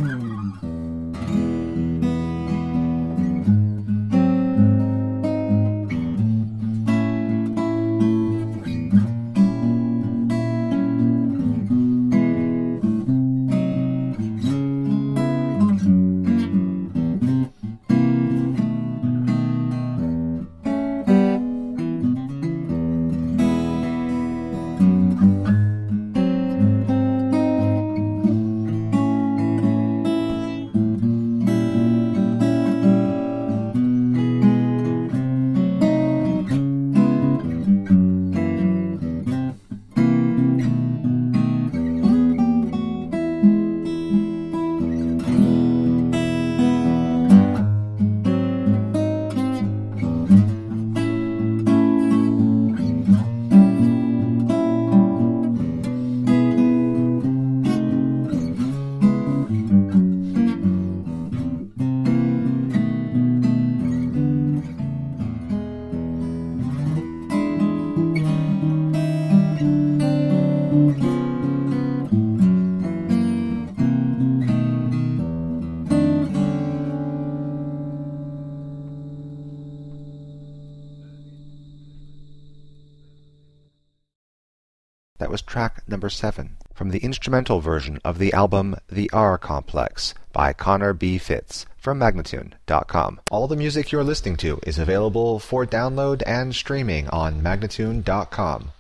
That was track number 7 from the instrumental version of the album The R Complex by Connor B. Fitz from Magnatune.com. All the music you're listening to is available for download and streaming on Magnatune.com.